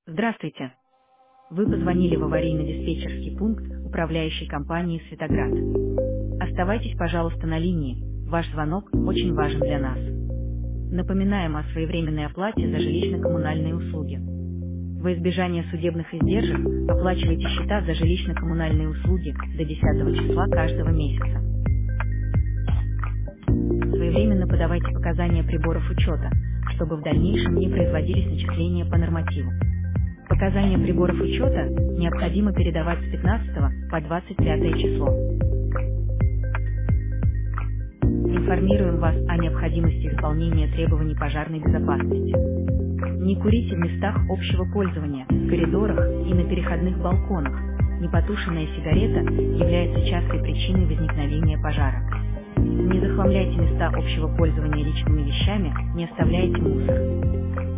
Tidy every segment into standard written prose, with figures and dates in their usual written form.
Здравствуйте. Вы позвонили в аварийно-диспетчерский пункт управляющей компании «Светоград». Оставайтесь, пожалуйста, на линии. Ваш звонок очень важен для нас. Напоминаем о своевременной оплате за жилищно-коммунальные услуги. Во избежание судебных издержек оплачивайте счета за жилищно-коммунальные услуги до 10 числа каждого месяца. Своевременно подавайте показания приборов учета, чтобы в дальнейшем не производились начисления по нормативу. Показания приборов учета необходимо передавать с 15 по 25 число. Информируем вас о необходимости исполнения требований пожарной безопасности. Не курите в местах общего пользования, в коридорах и на переходных балконах. Непотушенная сигарета является частой причиной возникновения пожара. Не захламляйте места общего пользования личными вещами, не оставляйте мусор.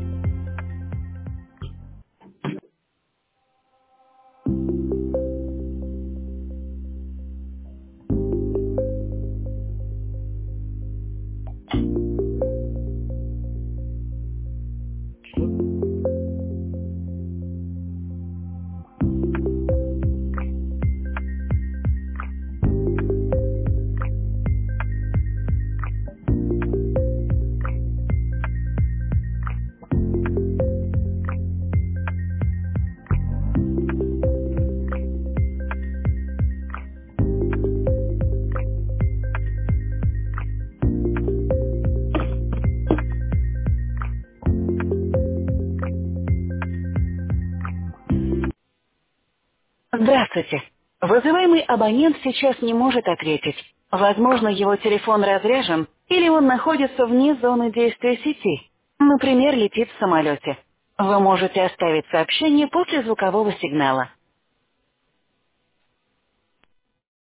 Здравствуйте. Вызываемый абонент сейчас не может ответить. Возможно, его телефон разряжен или он находится вне зоны действия сети. Например, летит в самолете. Вы можете оставить сообщение после звукового сигнала.